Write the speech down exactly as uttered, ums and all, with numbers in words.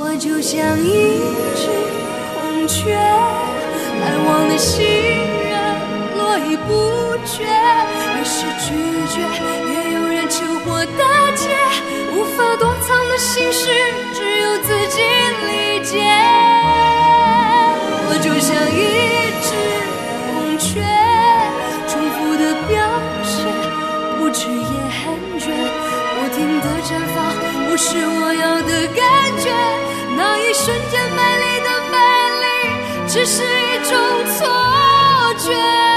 我就像一只孔雀，来往的行人络绎不绝，越是拒绝越有人求活的劫，无法躲藏的心事只有自己理解。我就像一只孔雀，重复的表现，不知也很倦，不停的绽放，不是我要的感觉，那一瞬间美丽的美丽只是一种错觉。